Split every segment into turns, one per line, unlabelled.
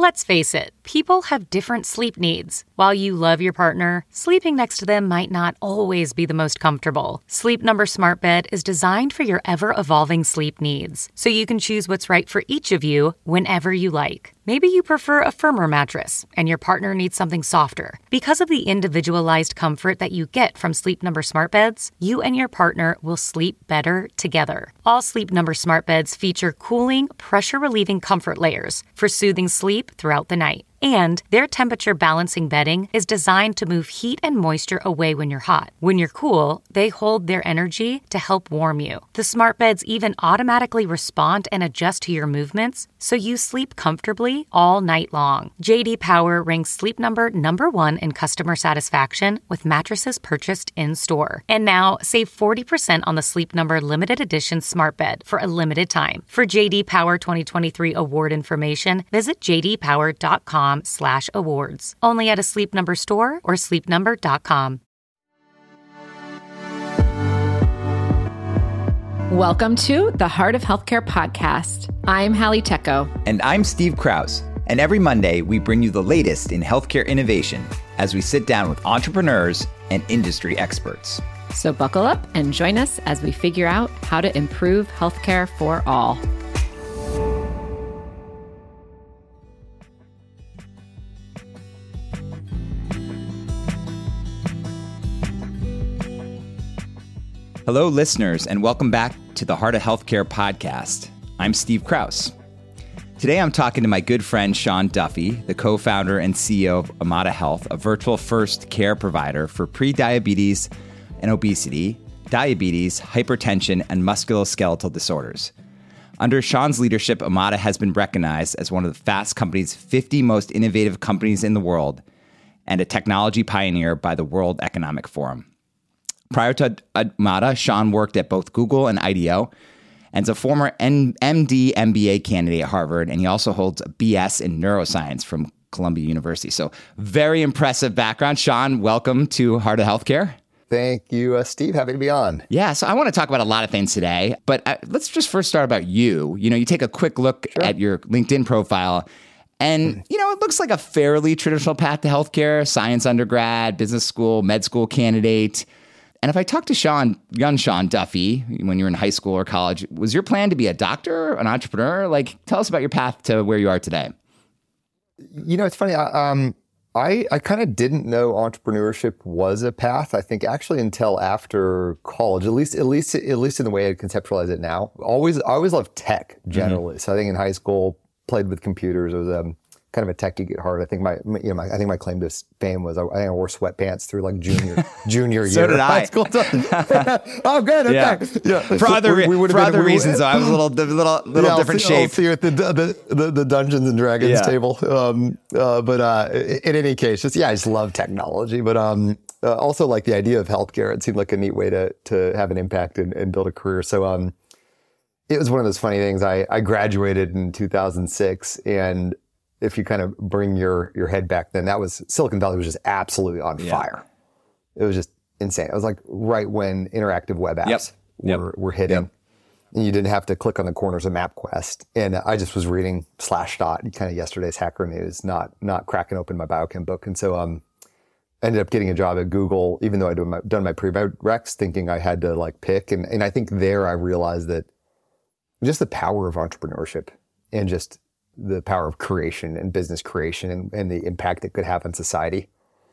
Let's face it, people have different sleep needs. While you love your partner, sleeping next to them might not always be the most comfortable. Sleep Number Smart Bed is designed for your ever-evolving sleep needs, so you can choose what's right for each of you whenever you like. Maybe you prefer a firmer mattress and your partner needs something softer. Because of the individualized comfort that you get from Sleep Number Smart Beds, you and your partner will sleep better together. All Sleep Number Smart Beds feature cooling, pressure-relieving comfort layers for soothing sleep throughout the night. And their temperature balancing bedding is designed to move heat and moisture away when you're hot. When you're cool, they hold their energy to help warm you. The smart beds even automatically respond and adjust to your movements, so you sleep comfortably all night long. J.D. Power ranks Sleep Number #1 in customer satisfaction with mattresses purchased in-store. And now, save 40% on the Sleep Number limited edition smart bed for a limited time. For J.D. Power 2023 award information, visit jdpower.com/awards. Only at a Sleep Number store or sleepnumber.com.
Welcome to the Heart of Healthcare podcast. I'm Hallie Tecco.
And I'm Steve Krause. And every Monday, we bring you the latest in healthcare innovation as we sit down with entrepreneurs and industry experts.
So buckle up and join us as we figure out how to improve healthcare for all.
Hello, listeners, and welcome back to the Heart of Healthcare podcast. I'm Steve Krause. Today, I'm talking to my good friend, Sean Duffy, the co-founder and CEO of Omada Health, a virtual-first care provider for pre-diabetes and obesity, diabetes, hypertension, and musculoskeletal disorders. Under Sean's leadership, Omada has been recognized as one of the Fast Company's 50 most innovative companies in the world and a technology pioneer by the World Economic Forum. Prior to Omada, Sean worked at both Google and IDEO and is a former MD MBA candidate at Harvard, and he also holds a BS in neuroscience from Columbia University. So very impressive background. Sean, welcome to Heart of Healthcare.
Thank you, Steve. Happy to be on.
Yeah, so I want to talk about a lot of things today, but let's just first start about you. You know, you take a quick look at your LinkedIn profile, and, you know, it looks like a fairly traditional path to healthcare, science undergrad, business school, med school candidate. And if I talk to young Sean Duffy, when you were in high school or college, was your plan to be a doctor, an entrepreneur? Like, tell us about your path to where you are today.
You know, it's funny. I kind of didn't know entrepreneurship was a path. I think actually until after college, at least in the way I conceptualize it now. I always loved tech generally. Mm-hmm. So I think in high school, played with computers. I was kind of a tech geek at heart. I think my claim to fame was I wore sweatpants through like junior
so
year
did
of high school. Oh, good. Okay. Yeah.
For other reasons, though, I was a little different shape.
I'll see you at the Dungeons and Dragons table. But in any case, I just love technology. But also like the idea of healthcare. It seemed like a neat way to have an impact and build a career. So it was one of those funny things. I graduated in 2006, and if you kind of bring your head back then, Silicon Valley was just absolutely on fire. It was just insane. It was like right when interactive web apps were hitting. Yep. And you didn't have to click on the corners of MapQuest. And I just was reading Slashdot, kind of yesterday's Hacker News, not cracking open my biochem book. And so I ended up getting a job at Google, even though I'd done my pre-recs, thinking I had to like pick. And I think there I realized that just the power of entrepreneurship and just the power of creation and business creation and the impact it could have on society.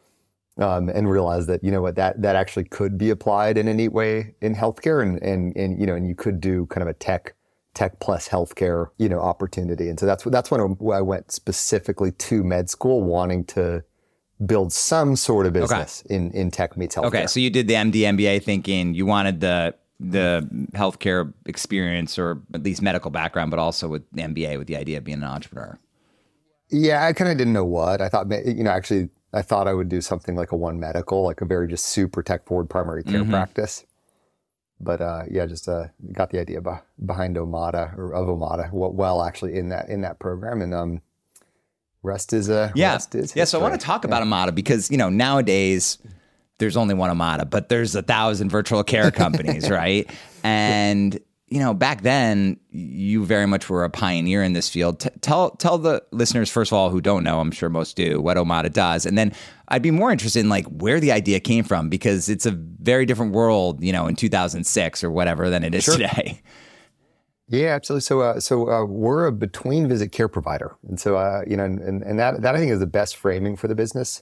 And realize that, you know what, that actually could be applied in a neat way in healthcare and you know, and you could do kind of a tech plus healthcare, you know, opportunity. And so that's when I went specifically to med school, wanting to build some sort of business in tech meets healthcare.
Okay. So you did the MD MBA thinking you wanted the healthcare experience or at least medical background, but also with the MBA with the idea of being an entrepreneur.
Yeah. I kind of didn't know what I thought, you know, actually I thought I would do something like a One Medical, like a very just super tech forward primary care practice. But just got the idea behind Omada or of Omada, well, actually in that program, and rest is history.
So I want to talk about Omada because, you know, nowadays there's only one Omada, but there's 1,000 virtual care companies, right? And back then you very much were a pioneer in this field. Tell the listeners, first of all, who don't know, I'm sure most do, what Omada does. And then I'd be more interested in like where the idea came from, because it's a very different world, in 2006 or whatever than it is today.
Yeah, absolutely. So we're a between visit care provider. And so, and that I think is the best framing for the business.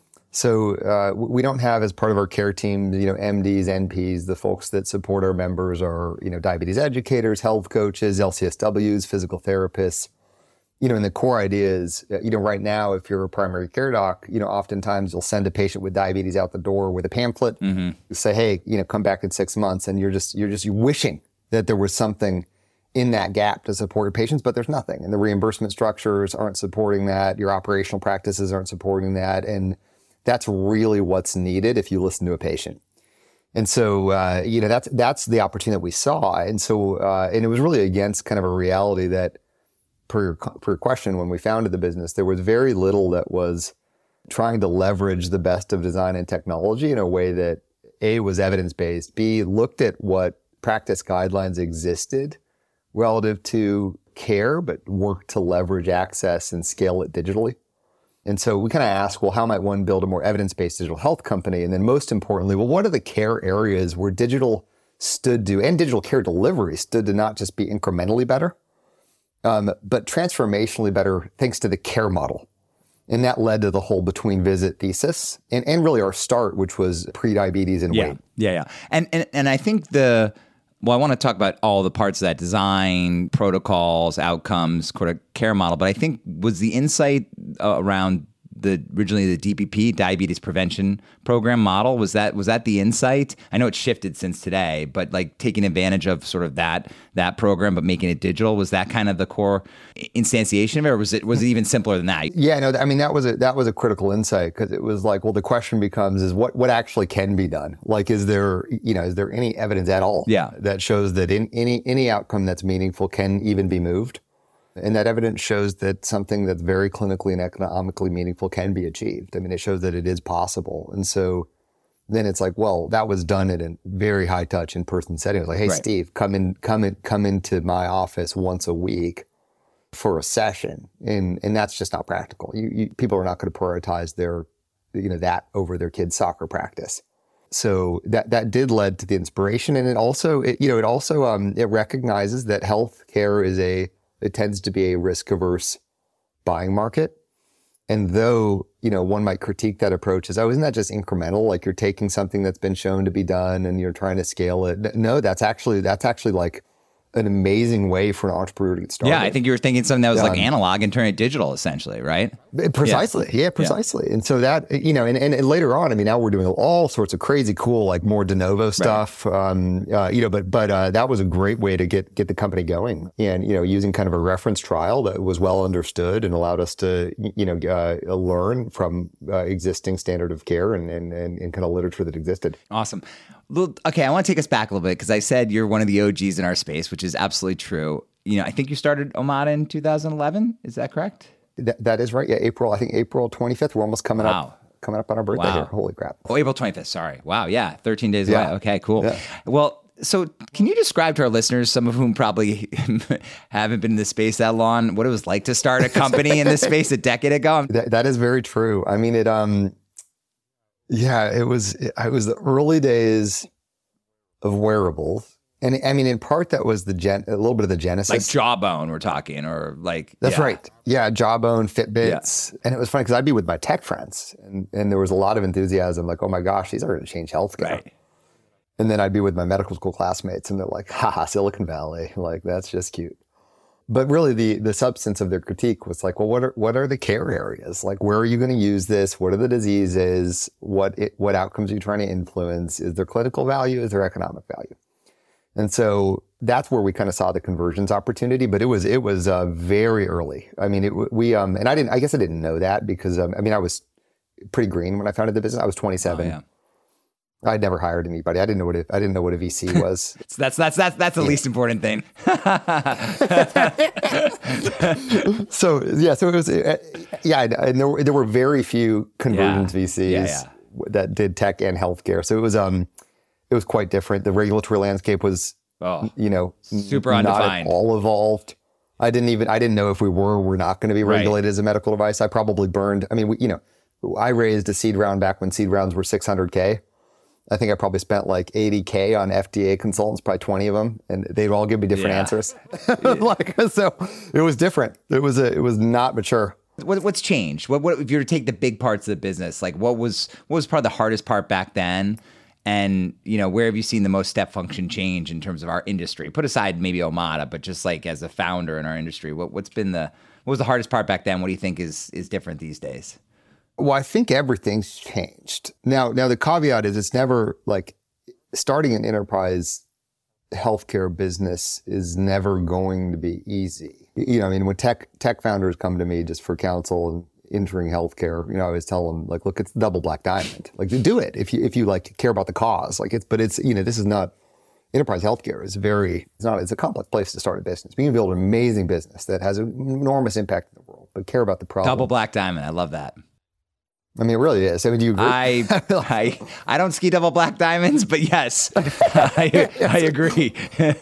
So we don't have as part of our care team, MDs, NPs, the folks that support our members are, diabetes educators, health coaches, LCSWs, physical therapists. And the core idea is, right now, if you're a primary care doc, oftentimes you'll send a patient with diabetes out the door with a pamphlet. Mm-hmm. You say, hey, come back in 6 months, and you're wishing that there was something in that gap to support your patients, but there's nothing. And the reimbursement structures aren't supporting that. Your operational practices aren't supporting that. And that's really what's needed if you listen to a patient. And so, that's the opportunity that we saw. And so, and it was really against kind of a reality that, per your question, when we founded the business, there was very little that was trying to leverage the best of design and technology in a way that A, was evidence-based, B, looked at what practice guidelines existed relative to care, but worked to leverage access and scale it digitally. And so we kind of ask, well, how might one build a more evidence-based digital health company? And then most importantly, well, what are the care areas where digital stood to, and digital care delivery stood to not just be incrementally better, but transformationally better thanks to the care model. And that led to the whole between visit thesis and really our start, which was pre-diabetes and weight.
Yeah. And I think I want to talk about all the parts of that: design, protocols, outcomes, care model. But I think was the insight around originally the DPP, Diabetes Prevention Program model, was that the insight? I know it's shifted since today, but like taking advantage of sort of that program, but making it digital, was that kind of the core instantiation of it, or was it even simpler than that?
Yeah, no, I mean, that was a critical insight, because it was like, well, the question becomes is what actually can be done? Like, is there any evidence at all that shows that any outcome that's meaningful can even be moved? And that evidence shows that something that's very clinically and economically meaningful can be achieved. I mean, it shows that it is possible. And so then it's like, well, that was done at a very high touch in-person setting. It was like, hey, right, Steve, come into my office once a week for a session. And that's just not practical. People are not going to prioritize their, that over their kids' soccer practice. So that did lead to the inspiration. And it also recognizes that healthcare it tends to be a risk-averse buying market. And though, one might critique that approach as, isn't that just incremental? Like you're taking something that's been shown to be done and you're trying to scale it. No, that's actually like an amazing way for an entrepreneur to get started.
Yeah, I think you were thinking something that was like analog and turn it digital, essentially, right?
Precisely. Yeah, precisely. Yeah. And so that, and later on, I mean, now we're doing all sorts of crazy cool, like more de novo stuff. Right. But that was a great way to get the company going, and, using kind of a reference trial that was well understood and allowed us to, learn from existing standard of care and kind of literature that existed.
Awesome. Okay, I want to take us back a little bit, because I said you're one of the OGs in our space, which is absolutely true. I think you started Omada in 2011. Is that correct?
That is right. Yeah, April 25th. We're almost coming up on our birthday here. Holy crap.
Oh, April 25th. Sorry. Wow. Yeah. 13 days away. Okay, cool.
Yeah.
Well, so can you describe to our listeners, some of whom probably haven't been in this space that long, what it was like to start a company in this space a decade ago?
That is very true. I mean, it was the early days of wearables. And I mean, in part, that was a little bit of the genesis.
Like Jawbone, we're talking, or like...
That's right. Yeah, Jawbone, Fitbits. Yeah. And it was funny, because I'd be with my tech friends, and there was a lot of enthusiasm, like, oh my gosh, these are going to change healthcare. Right. And then I'd be with my medical school classmates, and they're like, haha, Silicon Valley. Like, that's just cute. But really, the substance of their critique was like, well, what are the care areas? Like, where are you going to use this? What are the diseases? What outcomes are you trying to influence? Is there clinical value? Is there economic value? And so that's where we kind of saw the conversions opportunity. But it was very early. I mean, and I guess I didn't know that, because I was pretty green when I founded the business. I was 27. Oh, yeah. I'd never hired anybody. I didn't know what a VC was.
that's the least important thing.
So it was, and there were very few conversions VCs that did tech and healthcare. So it was quite different. The regulatory landscape was
super
not
undefined,
at all evolved. I didn't know if we're not going to be regulated as a medical device. I probably burned. I mean, I raised a seed round back when seed rounds were $600K. I think I probably spent like $80K on FDA consultants, probably 20 of them, and they'd all give me different answers. So it was different. It was not mature.
What's changed? What if you were to take the big parts of the business? Like what was probably the hardest part back then? And, where have you seen the most step function change in terms of our industry? Put aside maybe Omada, but just like as a founder in our industry, what was the hardest part back then? What do you think is different these days?
Well, I think everything's changed. Now the caveat is it's never like starting an enterprise healthcare business is never going to be easy. When tech founders come to me just for counsel and entering healthcare, I always tell them like, look, it's the double black diamond. Like do it if you like care about the cause. This is not enterprise healthcare. It's a complex place to start a business. You can build an amazing business that has an enormous impact in the world, but care about the problem.
Double black diamond. I love that.
I mean, it really is. I mean, do you agree?
I don't ski double black diamonds, but yes, I agree.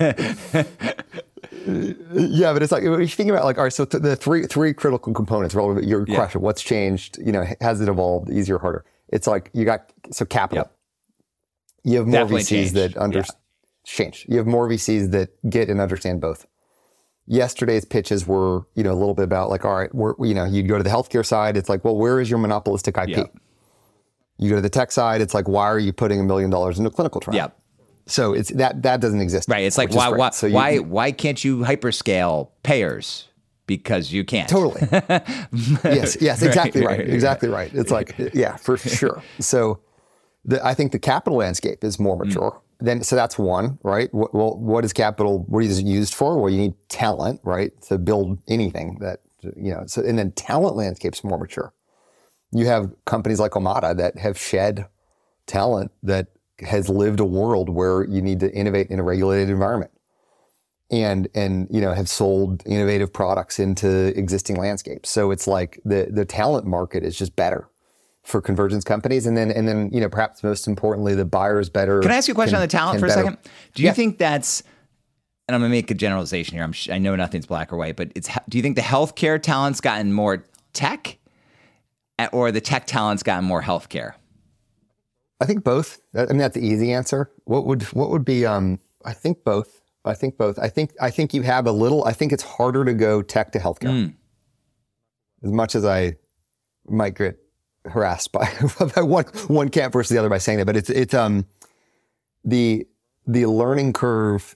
Yeah, but it's like, if you think about like, all right, so the three critical components, relevant to your question, what's changed, has it evolved, easier, harder? It's like capital. Yep. You have more
Definitely
VCs that change. You have more VCs that get and understand both. Yesterday's pitches were, a little bit about like, all right, you'd go to the healthcare side. It's like, well, where is your monopolistic IP? Yep. You go to the tech side. It's like, why are you putting $1 million into a clinical trial?
Yep.
So it's that doesn't exist.
Right. It's like, why can't you hyperscale payers? Because you can't.
Totally. Yes, exactly right. Exactly right. It's like, yeah, for sure. So I think the capital landscape is more mature. So that's one, right? Well, what is capital? What is it used for? Well, you need talent, right? To build anything that, and then talent landscape's more mature. You have companies like Omada that have shed talent that has lived a world where you need to innovate in a regulated environment and have sold innovative products into existing landscapes. So it's like the talent market is just better for convergence companies. And then perhaps most importantly, the buyer's better.
Can I ask you a question on the talent for a second? Do you think that's, and I'm going to make a generalization here. I know nothing's black or white, but do you think the healthcare talent's gotten more tech or the tech talent's gotten more healthcare?
I think both. I mean, that's the easy answer. What would be, I think both. I think you have a little, I think it's harder to go tech to healthcare. As much as I might get harassed by one camp versus the other by saying that, but it's the learning curve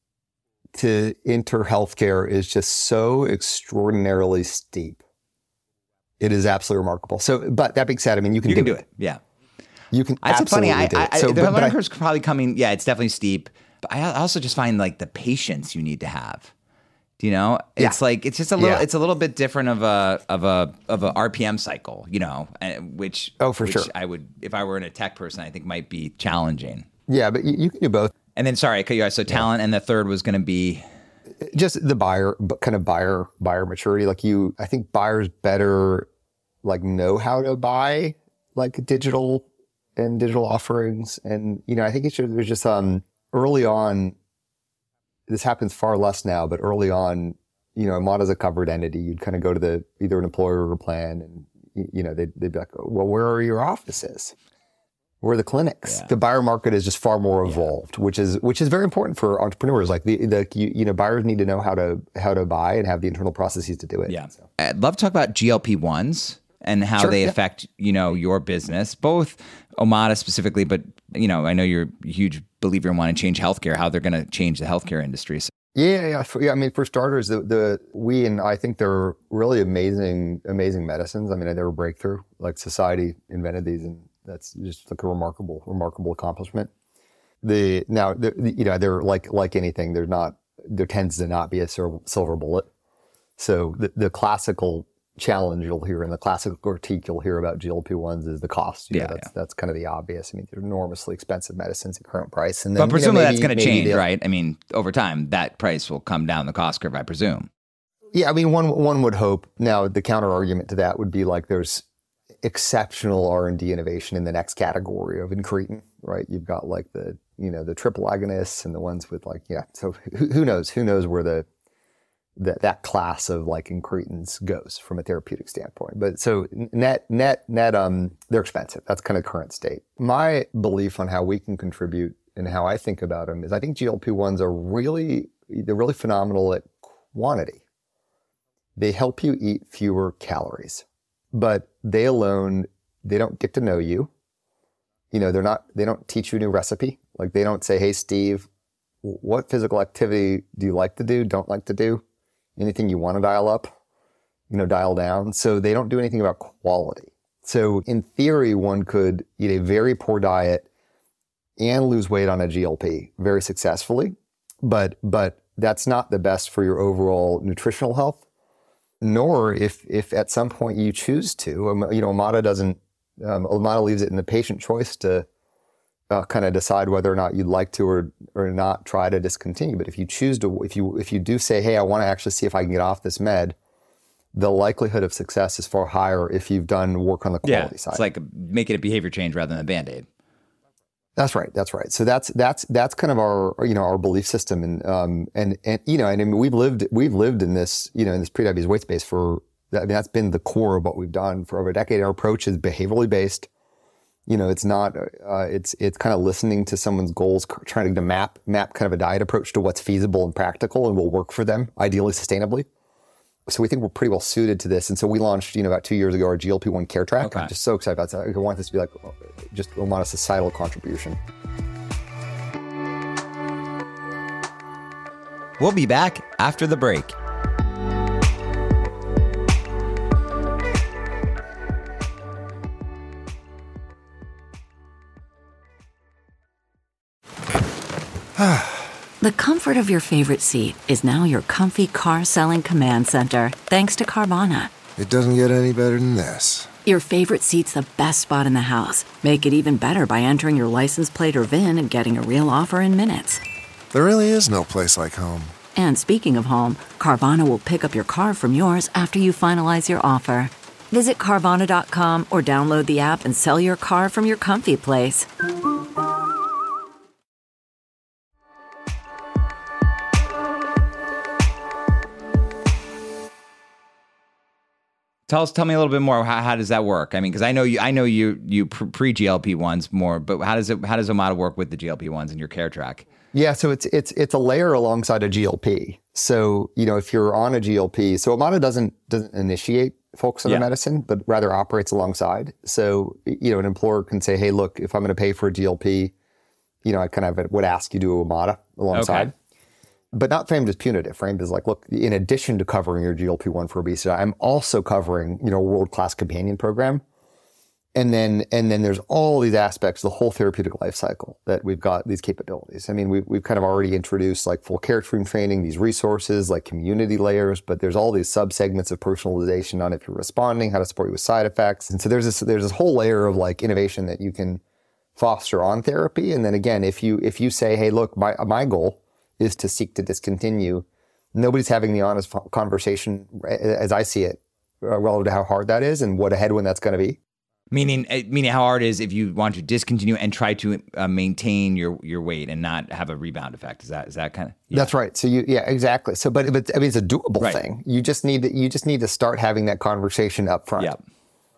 to enter healthcare is just so extraordinarily steep. It is absolutely remarkable. So, but that being said, I mean, you can do it.
Yeah.
You can absolutely do it.
So, the learning curve's probably coming. Yeah, it's definitely steep. But I also just find like the patience you need to have. It's like it's just a little. It's a little bit different of a RPM cycle. Which
sure.
I would, if I were in a tech person, I think might be challenging.
Yeah, but you can do both.
And then, sorry, I cut you off. So talent, and the third was going to be
just the buyer maturity. Like I think buyers better like know how to buy like digital offerings, and I think there's just early on. This happens far less now, but early on, Omada's a covered entity. You'd kind of go to either an employer or a plan, and they'd be like, well, where are your offices? Where are the clinics? Yeah. The buyer market is just far more evolved, which is very important for entrepreneurs. Like buyers need to know how to buy and have the internal processes to do it.
Yeah, so. I'd love to talk about GLP-1s and how they affect your business, both Omada specifically, but I know you're a huge believer in wanting to change healthcare, how they're going to change the healthcare industry. So.
Yeah. I mean, for starters, I think they're really amazing medicines. I mean, they were a breakthrough. Like society invented these, and that's just like a remarkable accomplishment. They're like anything. There tends to not be a silver bullet. So the classical challenge you'll hear and the classical critique you'll hear about GLP-1s is the cost. That's kind of the obvious. I mean, they're enormously expensive medicines at current price. And then,
but presumably that's going to change, right? I mean, over time, that price will come down the cost curve, I presume.
Yeah, I mean, one would hope. Now, the counter argument to that would be like there's exceptional R&D innovation in the next category of incretin, right? You've got like the the triple agonists and the ones with like, so who knows where that class of like incretins goes from a therapeutic standpoint. But so net, they're expensive. That's kind of current state. My belief on how we can contribute and how I think about them is I think GLP-1s they're really phenomenal at quantity. They help you eat fewer calories, but they alone, they don't get to know you. They don't teach you a new recipe. Like they don't say, hey, Steve, what physical activity do you like to do, don't like to do? Anything you want to dial up, dial down. So they don't do anything about quality. So in theory, one could eat a very poor diet and lose weight on a GLP very successfully. But that's not the best for your overall nutritional health. Nor if at some point you choose to, Omada leaves it in the patient choice to kind of decide whether or not you'd like to or not try to discontinue. But if you choose to, if you do say, hey, I want to actually see if I can get off this med, the likelihood of success is far higher if you've done work on the quality side.
It's like making a behavior change rather than a Band-Aid.
That's right. So that's kind of our belief system, and we've lived in this in this prediabetes weight space that's been the core of what we've done for over a decade. Our approach is behaviorally based. It's not, it's kind of listening to someone's goals, trying to map kind of a diet approach to what's feasible and practical and will work for them, ideally sustainably. So we think we're pretty well suited to this. And so we launched, about 2 years ago, our GLP-1 Care Track. Okay. I'm just so excited about that. I want this to be like just a societal contribution.
We'll be back after the break.
The comfort of your favorite seat is now your comfy car selling command center, thanks to Carvana.
It doesn't get any better than this.
Your favorite seat's the best spot in the house. Make it even better by entering your license plate or VIN and getting a real offer in minutes.
There really is no place like home.
And speaking of home, Carvana will pick up your car from yours after you finalize your offer. Visit Carvana.com or download the app and sell your car from your comfy place.
Tell me a little bit more. How does that work? I mean, because I know you pre GLP-1s more, but how does Omada work with the GLP-1s in your Care Track?
Yeah, so it's a layer alongside a GLP. So if you're on a GLP, so Omada doesn't initiate folks on the medicine, but rather operates alongside. So an employer can say, hey, look, if I'm going to pay for a GLP, I kind of would ask you to do Omada alongside. Okay. But not framed as punitive, framed as like, look, in addition to covering your GLP-1 for obesity, I'm also covering, a world-class companion program. And then there's all these aspects, the whole therapeutic life cycle that we've got these capabilities. I mean, we've kind of already introduced like full care team training, these resources, like community layers, but there's all these subsegments of personalization on if you're responding, how to support you with side effects. And so there's this whole layer of like innovation that you can foster on therapy. And then again, if you say, hey, look, my goal is to seek to discontinue, nobody's having the honest conversation, as I see it, relative to how hard that is and what a headwind that's going to be.
Meaning how hard it is if you want to discontinue and try to maintain your weight and not have a rebound effect. Is that kind of? Yeah.
That's right. So exactly. So, but I mean, it's a doable thing. You just need to start having that conversation up front.
Yep.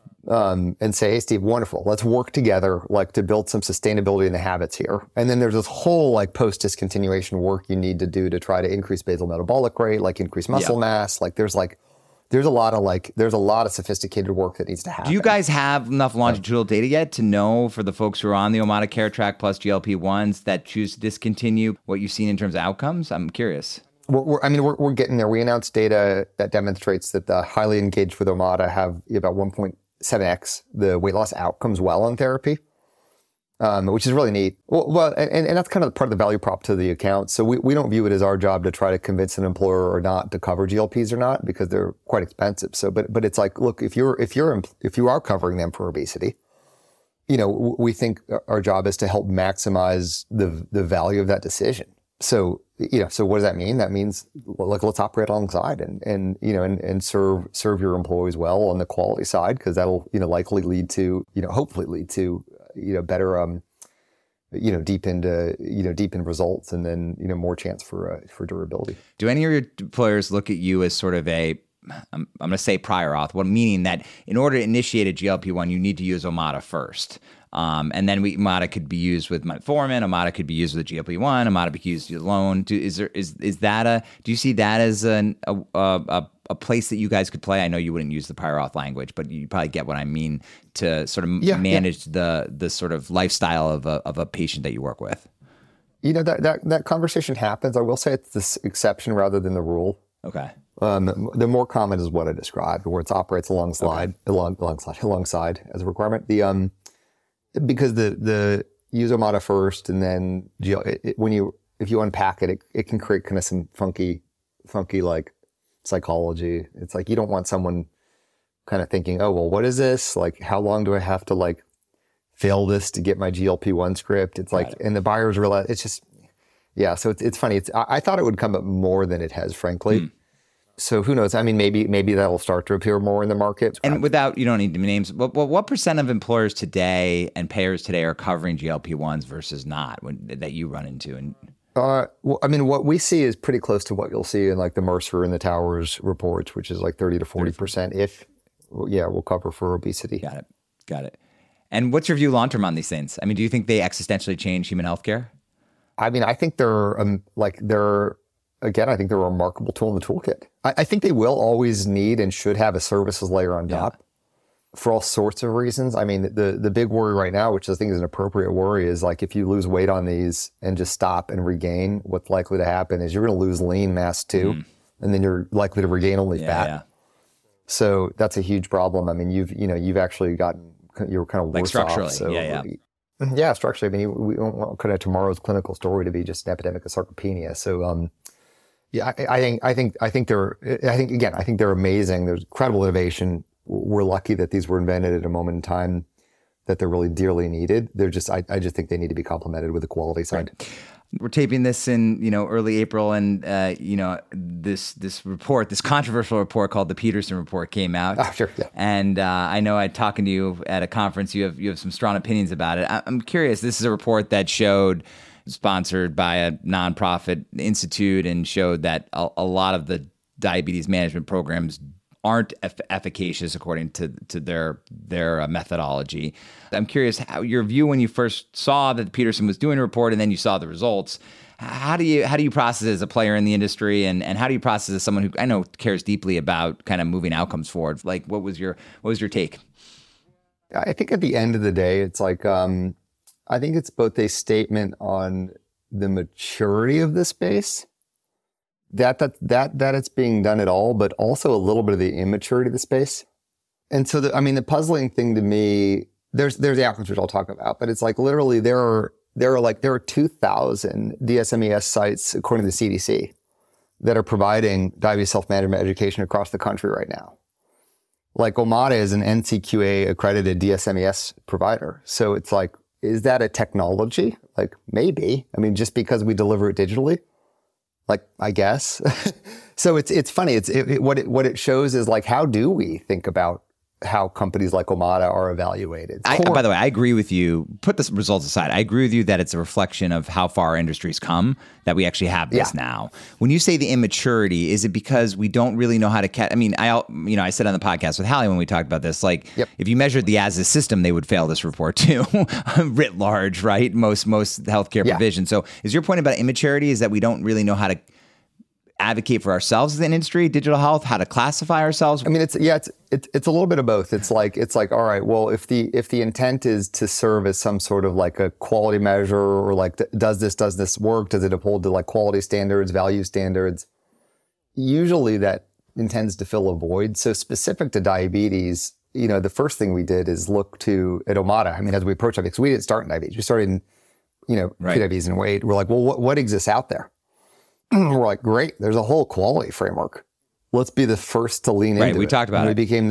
And say, hey, Steve, wonderful. Let's work together, like to build some sustainability in the habits here. And then there's this whole like post-discontinuation work you need to do to try to increase basal metabolic rate, like increase muscle mass. Like there's a lot of sophisticated work that needs to happen.
Do you guys have enough longitudinal data yet to know for the folks who are on the Omada Care Track plus GLP-1s that choose to discontinue what you've seen in terms of outcomes? I'm curious.
We're getting there. We announced data that demonstrates that the highly engaged with Omada have about 1.7x the weight loss outcomes while on therapy, which is really neat. Well, and that's kind of part of the value prop to the account. So we don't view it as our job to try to convince an employer or not to cover GLPs or not, because they're quite expensive. So, but it's like, look, if you are covering them for obesity, we think our job is to help maximize the value of that decision. So, so what does that mean? That means, like, let's operate alongside and serve your employees well on the quality side, because that'll, likely lead to, hopefully lead to, better deep in results, and then more chance for durability.
Do any of your employers look at you as sort of I'm going to say prior auth, meaning that in order to initiate a GLP-1, you need to use Omada first. And then Omada could be used with metformin. Omada could be used with a GLP-1. Omada could be used alone. Do you see that as a place that you guys could play? I know you wouldn't use the prior auth language, but you probably get what I mean to sort of manage the sort of lifestyle of a patient that you work with.
That conversation happens. I will say it's the exception rather than the rule.
Okay.
The more common is what I described, where it operates alongside as a requirement. Because the use Omada first, and then if you unpack it, it can create kind of some funky like psychology. It's like you don't want someone kind of thinking, oh well, what is this? Like, how long do I have to like fail this to get my GLP-1 script? It's like, and the buyers realize it's just, So it's funny. I thought it would come up more than it has, frankly. So who knows? I mean, maybe that'll start to appear more in the market.
And you don't need to names. What percent of employers today and payers today are covering GLP-1s versus not that you run into? And
well, I mean, what we see is pretty close to what you'll see in like the Mercer and the Towers reports, which is like 30 to 40%. We'll cover for obesity.
Got it. And what's your view long term on these things? I mean, do you think they existentially change human healthcare?
I mean, I think they're a remarkable tool in the toolkit. I think they will always need and should have a services layer on top for all sorts of reasons. I mean, the big worry right now, which I think is an appropriate worry, is like if you lose weight on these and just stop and regain, what's likely to happen is you're going to lose lean mass too, and then you're likely to regain only fat. Yeah. So that's a huge problem. I mean, you've actually you're kind of worse
structurally.
Off. So
Yeah,
structurally. I mean, we don't kind of tomorrow's clinical story to be just an epidemic of sarcopenia. So, I think they're amazing. There's incredible innovation. We're lucky that these were invented at a moment in time that they're really dearly needed. I just think they need to be complemented with the quality side.
Right. We're taping this in, early April, and this report, this controversial report called the Peterson Report came out.
Oh, sure. Yeah.
And I know talking to you at a conference, you have some strong opinions about it. I'm curious. This is a report that sponsored by a nonprofit institute, and showed that a lot of the diabetes management programs aren't efficacious according to their methodology. I'm curious how your view when you first saw that Peterson was doing a report and then you saw the results. How do you process it as a player in the industry, and how do you process as someone who I know cares deeply about kind of moving outcomes forward? Like, what was your take?
I think at the end of the day, it's like I think it's both a statement on the maturity of the space, that it's being done at all, but also a little bit of the immaturity of the space. And so, the puzzling thing to me, there's the outcomes which I'll talk about, but it's like literally there are 2,000 DSMES sites, according to the CDC, that are providing diabetes self-management education across the country right now. Like Omada is an NCQA accredited DSMES provider. So it's like, is that a technology? Like, maybe. I mean, just because we deliver it digitally, like, I guess. So it's funny. What it shows is like, how do we think about how companies like Omada are evaluated?
By the way, I agree with you. Put the results aside. I agree with you that it's a reflection of how far our industry's come that we actually have this now. When you say the immaturity, is it because we don't really know how to I mean, I said on the podcast with Hallie when we talked about this, like, if you measured the as-is system, they would fail this report too, writ large, right? Most healthcare provision. So is your point about immaturity is that we don't really know how to advocate for ourselves as an industry, digital health, how to classify ourselves? I mean,
it's a little bit of both. It's like, all right, well, if the intent is to serve as some sort of like a quality measure, or like, does this work? Does it uphold to like quality standards, value standards? Usually that intends to fill a void. So specific to diabetes, the first thing we did is look at Omada. I mean, as we approach it, because we didn't start in diabetes, we started in, pre-diabetes and weight. We're like, well, what exists out there? We're like, great, there's a whole quality framework. Let's be the first to lean into it.
Right, we talked about it.
We became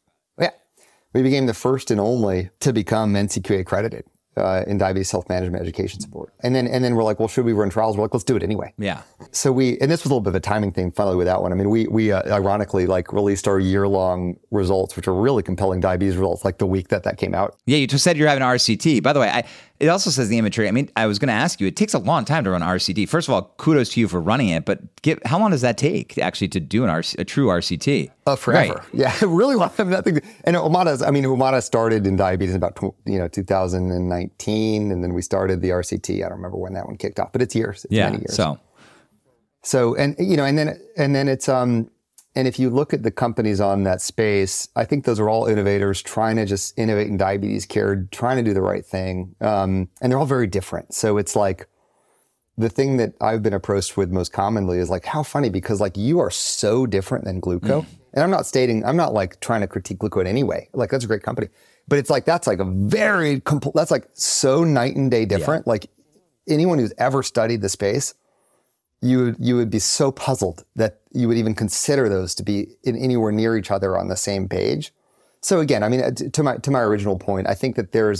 the first and only to become NCQA accredited in diabetes self-management education support. And then we're like, well, should we run trials? We're like, let's do it anyway.
Yeah.
So and this was a little bit of a timing thing finally with that one. I mean, we ironically like released our year-long results, which are really compelling diabetes results, like the week that came out.
Yeah, you just said you're having RCT. By the way, It also says the immaturity. I mean, I was going to ask you, it takes a long time to run RCT. First of all, kudos to you for running it, but how long does that take actually to do a true RCT?
Forever.
Right.
Yeah, really long. And Omada started in diabetes in about 2019, and then we started the RCT. I don't remember when that one kicked off, but it's years. It's many years. So, and then it's and if you look at the companies on that space, I think those are all innovators trying to just innovate in diabetes care, trying to do the right thing. And they're all very different. So it's like the thing that I've been approached with most commonly is like, how funny, because like you are so different than Gluco. And I'm not like trying to critique Gluco in any way. Like that's a great company, but it's like, that's like that's like so night and day different. Yeah. Like anyone who's ever studied the space, you would be so puzzled that you would even consider those to be anywhere near each other on the same page. So again, I mean, to my original point, I think that there's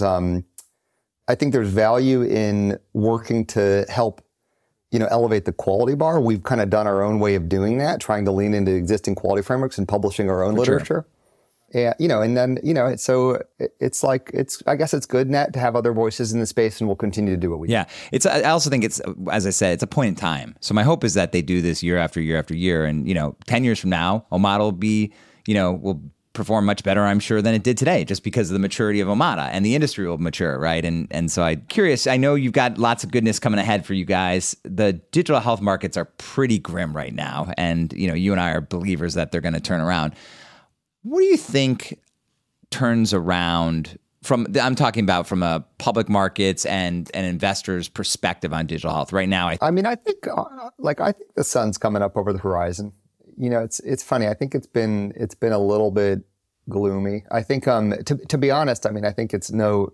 value in working to help, elevate the quality bar. We've kind of done our own way of doing that, trying to lean into existing quality frameworks and publishing our own literature. Sure. Yeah, and then, so I guess it's good net to have other voices in the space, and we'll continue to do what we do. Yeah,
I also think it's, as I said, it's a point in time. So my hope is that they do this year after year after year. And, 10 years from now, Omada will be, will perform much better, I'm sure, than it did today, just because of the maturity of Omada, and the industry will mature, right? And so I'm curious, I know you've got lots of goodness coming ahead for you guys. The digital health markets are pretty grim right now. And, you and I are believers that they're going to turn around. What do you think turns around I'm talking about from a public markets and an investor's perspective on digital health right now?
I think the sun's coming up over the horizon. It's funny. I think it's been a little bit gloomy. I think, to be honest, I think it's no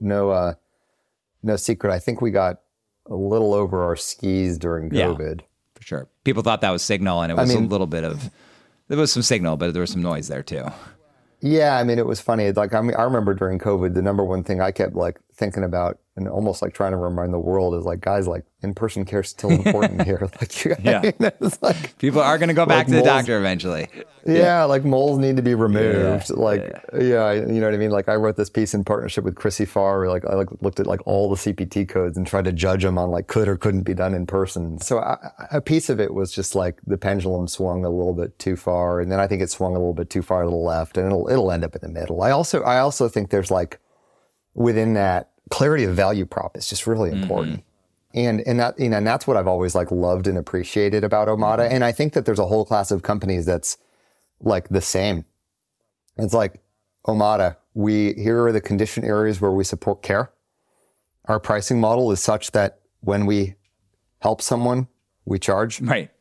secret. I think we got a little over our skis during COVID.
Yeah, for sure. People thought that was signal, and it was a little bit of, there was some signal, but there was some noise there too.
Yeah, it was funny. Like, I remember during COVID, the number one thing I kept like thinking about and almost like trying to remind the world is like, guys, like in-person care is still important here. Like, it's like
people are going to go back to the doctor eventually.
Yeah, like moles need to be removed. You know what I mean? Like I wrote this piece in partnership with Chrissy Farr. Like I looked at like all the CPT codes and tried to judge them on like could or couldn't be done in person. So a piece of it was just like the pendulum swung a little bit too far, and then I think it swung a little bit too far to the left, and it'll end up in the middle. I also think there's like within that, clarity of value prop is just really important. And that, and that's what I've always like loved and appreciated about Omada. And I think that there's a whole class of companies that's like the same. It's like Omada, here are the condition areas where we support care. Our pricing model is such that when we help someone, we charge.
Right.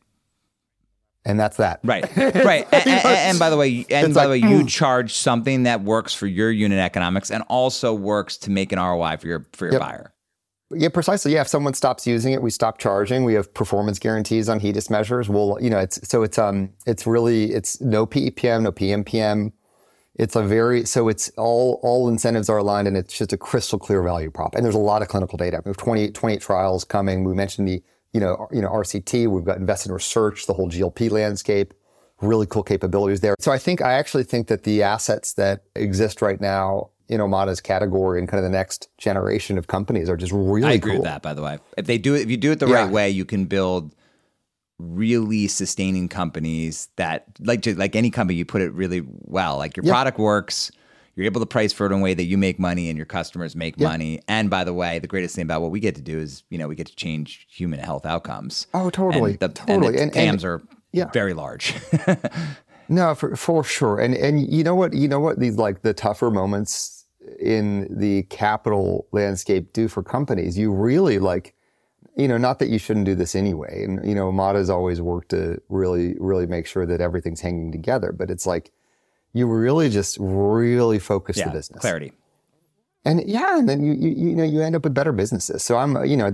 And that's that.
Right. And by the way, you charge something that works for your unit economics and also works to make an ROI for your buyer.
Yeah, precisely. Yeah, if someone stops using it, we stop charging. We have performance guarantees on HEDIS measures. It's no PEPM, no PMPM. It's it's all incentives are aligned, and it's just a crystal clear value prop. And there's a lot of clinical data. We have 28 trials coming. We mentioned the RCT, we've got invested in research, the whole GLP landscape, really cool capabilities there. So I actually think that the assets that exist right now in Omada's category and kind of the next generation of companies are just really cool.
I agree with that, by the way. If you do it the right way, you can build really sustaining companies that, like any company, you put it really well. Like your product works, you're able to price for it in a way that you make money and your customers make money. And by the way, the greatest thing about what we get to do is, we get to change human health outcomes.
Oh, totally.
And the TAMs are very large.
No, for sure. And you know what these like the tougher moments in the capital landscape do for companies? You really like, not that you shouldn't do this anyway. And, Omada's always worked to really, really make sure that everything's hanging together. But it's like, you really focus the business.
Clarity.
And and then you end up with better businesses. So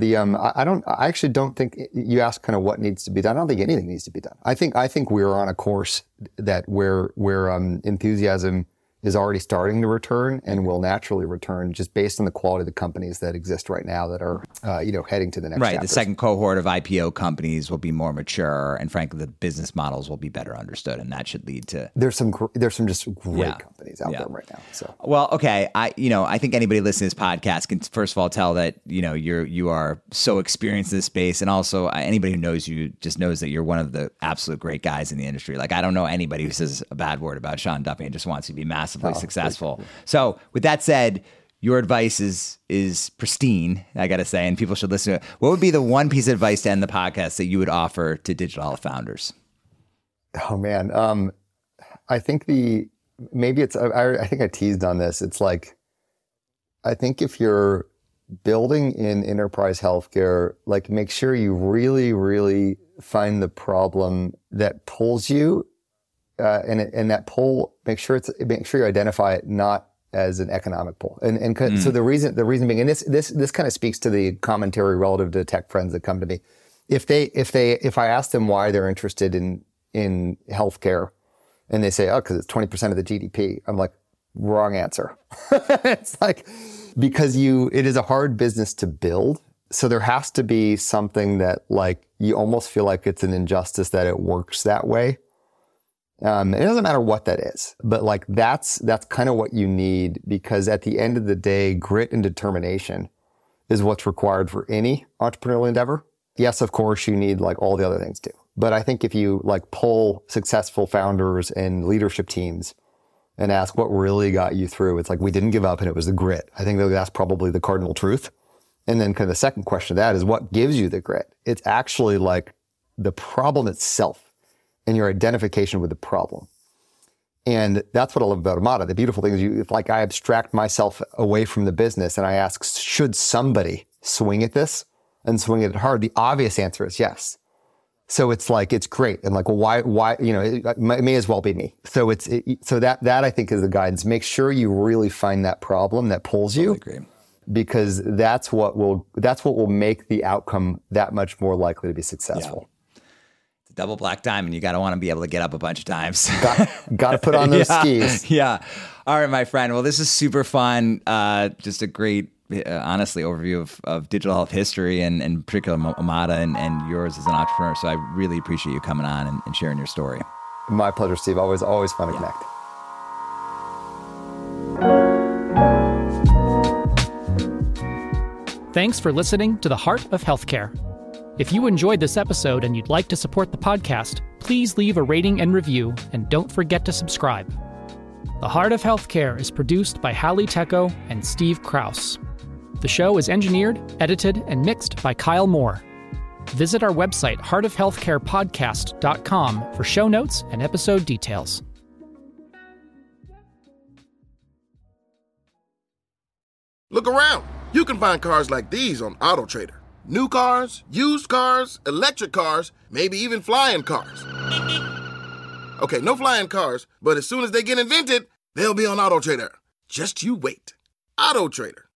I actually don't think you ask kind of what needs to be done. I don't think anything needs to be done. I think we're on a course that where enthusiasm is already starting to return and will naturally return just based on the quality of the companies that exist right now that are, heading to the next
Right.
chapters.
The second cohort of IPO companies will be more mature, and frankly, the business models will be better understood, and that should lead to.
There's some just great companies out there right now. So,
well, okay, I think anybody listening to this podcast can first of all tell that you are so experienced in this space, and also anybody who knows you just knows that you're one of the absolute great guys in the industry. Like, I don't know anybody who says a bad word about Sean Duffy and just wants to be massively successful. So, with that said, your advice is pristine, I got to say, and people should listen to it. What would be the one piece of advice to end the podcast that you would offer to digital health founders?
Oh man, I think I think I teased on this. It's like, I think if you're building in enterprise healthcare, like, make sure you really, really find the problem that pulls you, and that pull, make sure you identify it not as an economic pull. So the reason being, and this kind of speaks to the commentary relative to tech friends that come to me. If I ask them why they're interested in healthcare, and they say, oh, because it's 20% of the GDP, I'm like, wrong answer. It's like, because it is a hard business to build. So there has to be something that, like, you almost feel like it's an injustice that it works that way. It doesn't matter what that is, but like, that's kind of what you need, because at the end of the day, grit and determination is what's required for any entrepreneurial endeavor. Yes, of course, you need like all the other things too. But I think if you like pull successful founders and leadership teams and ask what really got you through, it's like, we didn't give up and it was the grit. I think that's probably the cardinal truth. And then kind of the second question to that is, what gives you the grit? It's actually like the problem itself and your identification with the problem. And that's what I love about Omada. The beautiful thing is, like, I abstract myself away from the business and I ask, should somebody swing at this and swing at it hard? The obvious answer is yes. So it's like, it's great. And like, well, why, it may as well be me. So so that I think is the guidance. Make sure you really find that problem that pulls you.
Totally agree.
Because that's what will make the outcome that much more likely to be successful.
Yeah. It's a double black diamond. You got to want to be able to get up a bunch of times.
Got to put on those skis.
Yeah. All right, my friend. Well, this is super fun. Just a great, honestly, overview of digital health history and in particular Omada and yours as an entrepreneur. So I really appreciate you coming on and sharing your story.
My pleasure, Steve. Always fun to connect.
Thanks for listening to The Heart of Healthcare. If you enjoyed this episode and you'd like to support the podcast, please leave a rating and review, and don't forget to subscribe. The Heart of Healthcare is produced by Hallie Tecco and Steve Krause. The show is engineered, edited, and mixed by Kyle Moore. Visit our website, heartofhealthcarepodcast.com, for show notes and episode details.
Look around. You can find cars like these on AutoTrader. New cars, used cars, electric cars, maybe even flying cars. Okay, no flying cars, but as soon as they get invented, they'll be on AutoTrader. Just you wait. AutoTrader.